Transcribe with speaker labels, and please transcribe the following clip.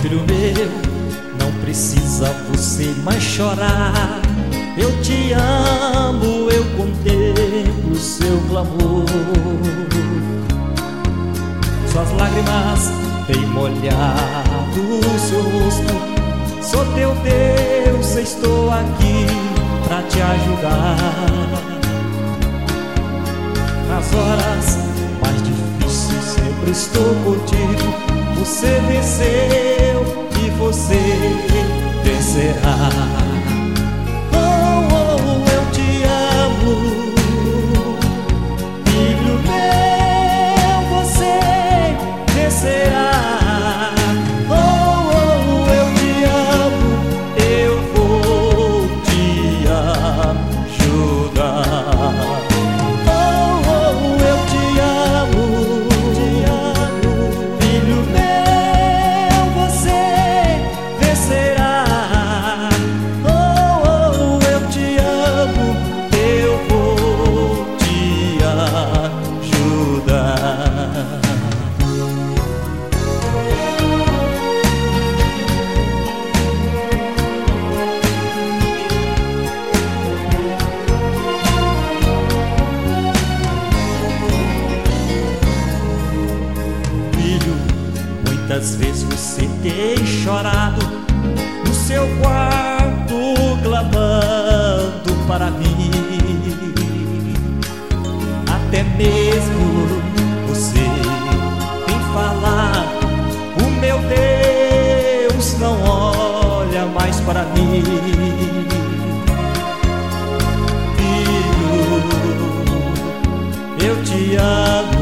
Speaker 1: filho meu, não precisa você mais chorar. Eu te amo, eu contemplo seu clamor. Suas lágrimas têm molhado o seu rosto. Sou teu Deus, estou aqui pra te ajudar. Nas horas mais difíceis sempre estou contigo. Você venceu e você vencerá. Eu te amo, filho meu, você vencerá. Eu te amo, eu vou te ajudar. Eu te amo, filho meu, você vencerá. Eu te amo, eu vou te ajudar. Filho, muitas vezes você tem chorado no seu quarto, clamando para mim. Até mesmo você tem falado: o meu Deus não olha mais para mim. Filho, eu te amo,